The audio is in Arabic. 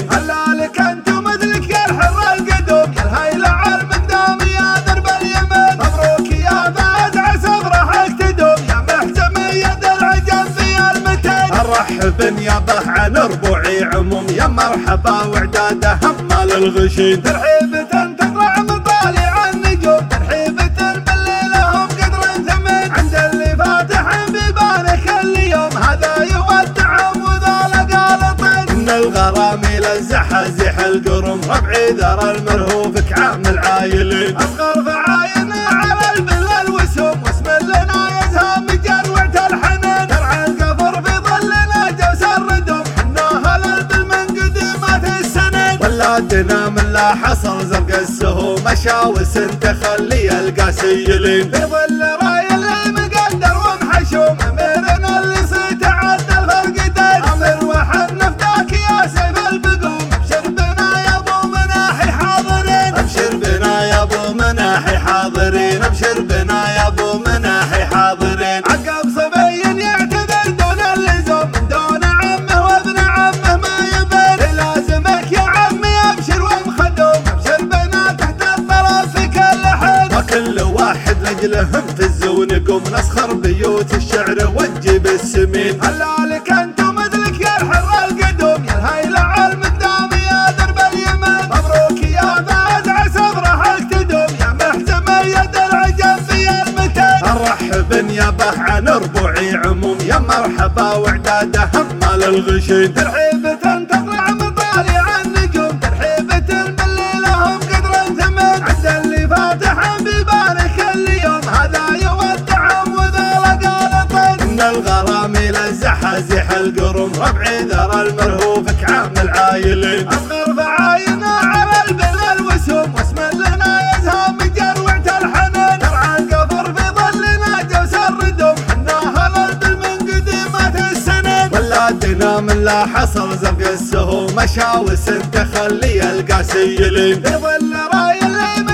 الغشيم. هلالك انت ومثلك يا الحر القدوم، يا الهيلة على المقدام يا درب اليمن. مبروك يا فهد عسى افراحك تدوم، يا محزم يد العجم في المتن. نرحب نيابه عن ربوعي عموم، يا مرحبا وعداده همال الغشيم. ترحيبة تطلع مطالع النجوم، ترحيبة بالليلة هم قدر ثمن. عند اللي فاتح بيبانك اليوم، هذا يودعهم وذا لقالطن. ان الغراميل الزحازح القرم، ربعي ذر المرهوفك عام العايلين. اصغر فعاين على البل الوسوم، واسم لنا يزهام جروعة الحنان. درع القفر في ظلنا جوس الردوم، حناها للبل من قديمات السنن. ولادنا من لا حصل زرق السهوم، مشاوس تخلي القاسيلين. في ظل راي اللي مقدر ومحشوم، اميرنا اللي صيت عدى الفرقدين. امر وحن نفداك يا سيف البقوم، ابشر بنا يا ابو مناحي حاضرين. ابشر بنا يا ابو مناحي حاضرين، ابشر بنا يا ابو مناحي حاضرين. عقب صبي يعتذر دون اللزوم، من دون عمه وابن عمه ما يبين. لازمك يا عمي ابشر ومخدوم، ابشر بنا تحت الطرف في كل حين. وكل واحد لاجلهم في الزون قوم، نسخر بيوت الشعر ونجيب السمين. هلالك انت ومثلك يا الحر القدوم، يا الهيلة على المقدام يا درب اليمن. مبروك يا فهد عسى افراحك تدوم، يا محزم يد العجم في المتن. نرحب نيابه عن ربوعي عموم، يا مرحبا وعداده همال الغشيم. ترحيبة تطلع مطالع النجوم، ترحيبة بالليلة هم قدر ثمن. عند اللي فاتح بيبانك اليوم، هذا يودعهم وذا لقالطن. ان الغراميل الزحازح القرم، ربعي ذر المرهوفك عام العايلين. اصغر فعاين على البل الوسوم، واسم لنا يزهام جروعة الحنان. درع القفر في ظلنا جوس الردوم، حناها للبل من قديمات السنن. ولادنا من لا حصل زرق السهوم، مشاوس تخلي القاسيلين. في ظل راي اللي